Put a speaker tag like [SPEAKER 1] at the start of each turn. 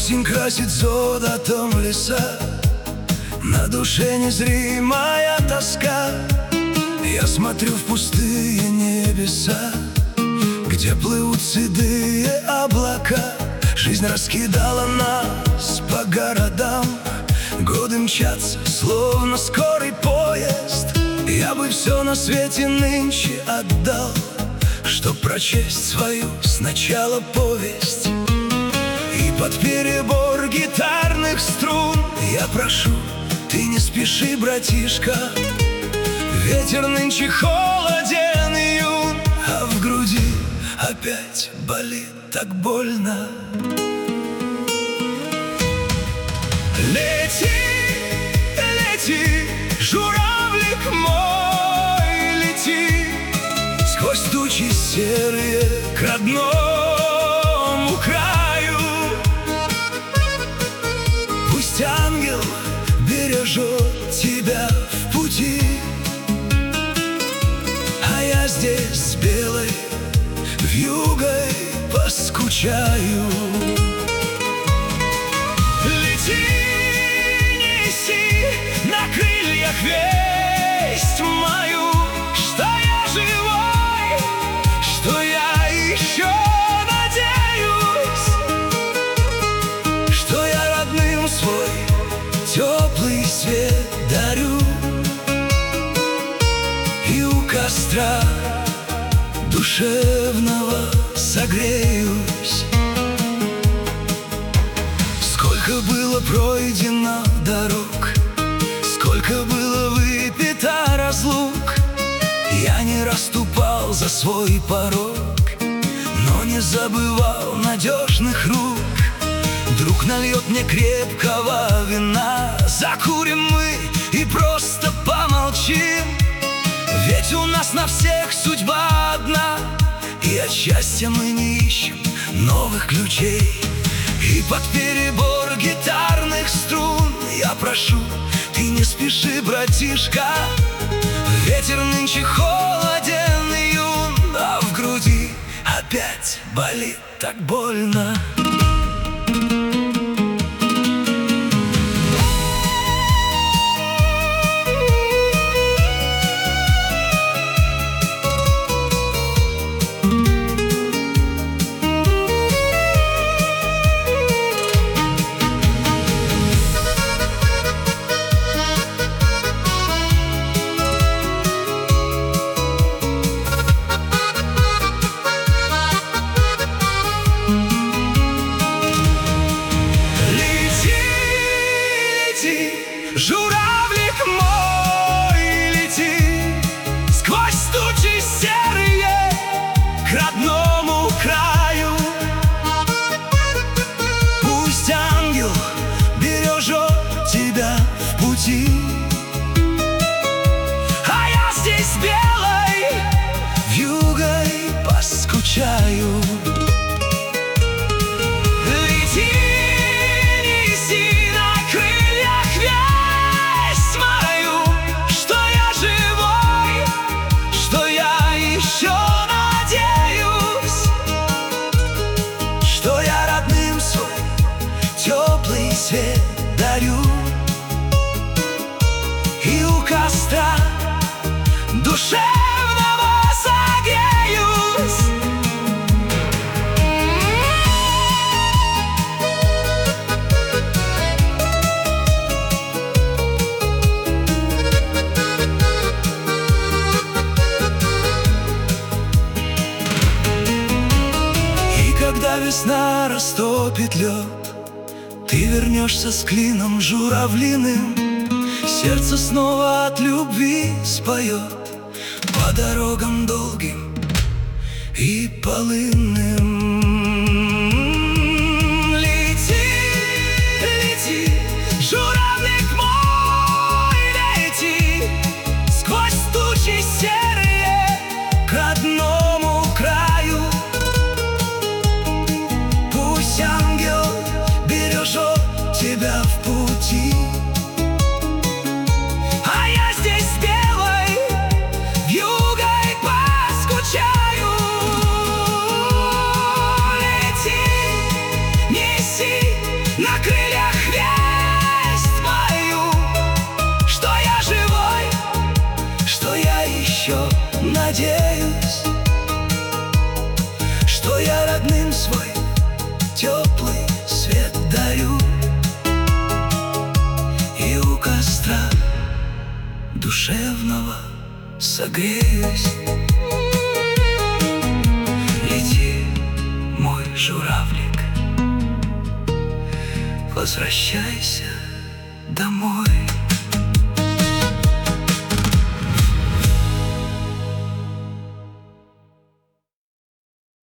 [SPEAKER 1] Осень красит золотом леса, на душе незримая тоска. Я смотрю в пустые небеса, где плывут седые облака. Жизнь раскидала нас по городам, годы мчатся, словно скорый поезд. Я бы все на свете нынче отдал, чтоб прочесть свою сначала повесть. И под перебор гитарных струн я прошу: ты не спеши, братишка. Ветер нынче холоден и юн, а в груди опять болит так больно. Лети, лети, журавлик мой, лети сквозь тучи серые к родному краю. Пусть ангел бережет тебя в пути, а я здесь с белой вьюгой поскучаю. Лети, неси на крыльях весть мою, что я живой, что я еще надеюсь, что я родным свой теплый свет дарю. И у костра душевного согреюсь. Сколько было пройдено дорог, сколько было выпито разлук. Я не расступал за свой порог, но не забывал надежных рук. Друг нальет мне крепкого вина, закурим мы и просто помолчим. Ведь у нас на всех судьба одна, и от счастья мы не ищем новых ключей. И под перебор гитарных струн я прошу: ты не спеши, братишка. Ветер нынче холоден и юн, а в груди опять болит так больно. Журавлик мой, лети сквозь тучи серые к родному краю. Пусть ангел бережет тебя в пути, а я здесь белой вьюгой поскучаю. Свет дарю, и у костра душевного согреюсь. И когда весна растопит лед, ты вернешься с клином журавлиным, сердце снова от любви споет по дорогам долгим и полынным. Лети, лети, журавлик мой, лети сквозь тучи серые к родному краю. Пусть ангел бережет тебя в пути, а я здесь белой вьюгой поскучаю. душевного согреюсь. Лети, мой журавлик, возвращайся домой.